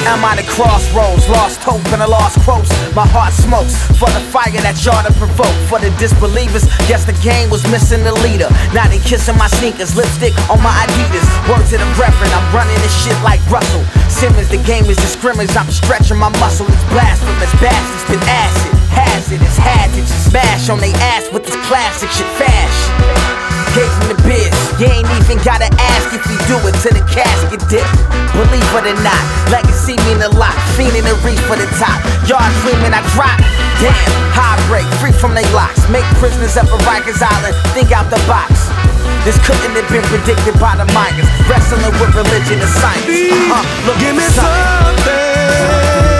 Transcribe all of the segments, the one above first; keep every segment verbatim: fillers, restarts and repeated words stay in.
I'm at a crossroads, lost hope and a lost quotes. My heart smokes for the fire that y'all to provoke. For the disbelievers, guess the game was missing the leader. Now they kissing my sneakers, lipstick on my Adidas. Word to the reverend, I'm running this shit like Russell Simmons. The game is the scrimmage, I'm stretching my muscle. It's blasphemous, bastards been acid. Hazard, it's hazard, you smash on they ass with this classic shit fashion. Gave him the biz, you ain't even gotta ask if you do it to the casket dip. Believe it or not, legacy mean a lot. Fiending to reach for the top, y'all dreaming I drop. Damn, high break, free from they locks. Make prisoners up at Rikers Island, think out the box. This couldn't have been predicted by the miners. Wrestling with religion and science. Uh-huh, look, give me something. something.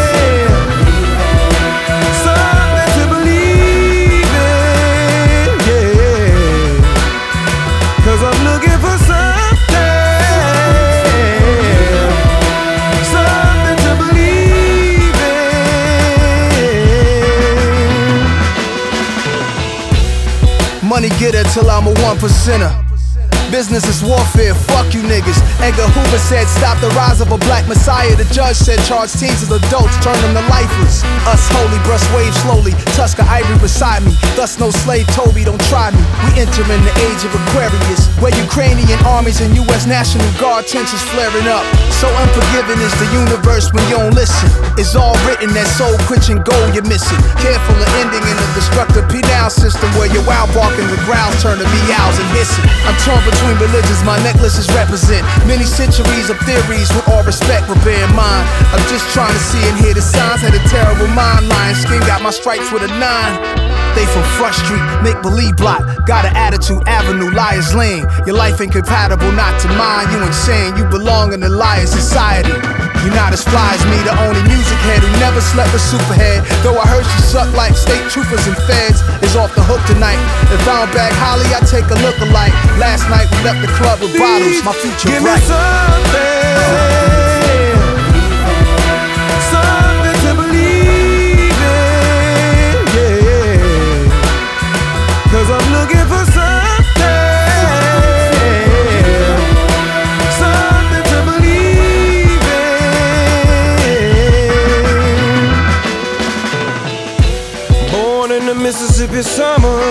Cause I'm looking for something, something to believe in. Money getter till I'm a one percenter. Business is warfare, fuck you niggas. Edgar Hoover said stop the rise of a black messiah. The judge said charge teens as adults, turn them to lifeless. Us holy, brush waves slowly, Tusker ivory beside me. Thus no slave Toby, don't try me. We enter in the age of Aquarius, where Ukrainian armies and U S National Guard tensions flaring up. So unforgiving is the universe when you don't listen. It's all written, that soul quenching goal you're missing. Careful of ending in a destructive penal system where your wild barking the growls turn to meows and hissing. I'm torn between Between religions, my necklaces represent many centuries of theories with all respect, but bear in mind, I'm just trying to see and hear the signs. Had a terrible mind, lion skin, got my stripes with a nine. They from Front Street, make believe block, got an attitude avenue, liars lane. Your life ain't compatible, not to mine, you insane. You belong in the liar society. You're not as fly as me, the only music head who never slept with Superhead. Though I heard she suck like state troopers and feds, is off the hook tonight. If I don't bag Holly, I take a look alike. Last night we left the club with bottles, my future give bright. Me something, something to believe in, yeah. Cause I'm looking for something. Mississippi summer,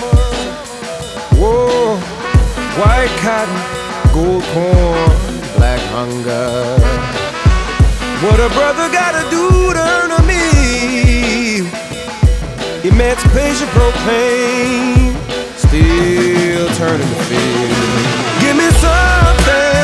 whoa, white cotton, gold corn, black hunger. What a brother gotta do to earn a meal. Emancipation proclaimed, still turning the field. Give me something.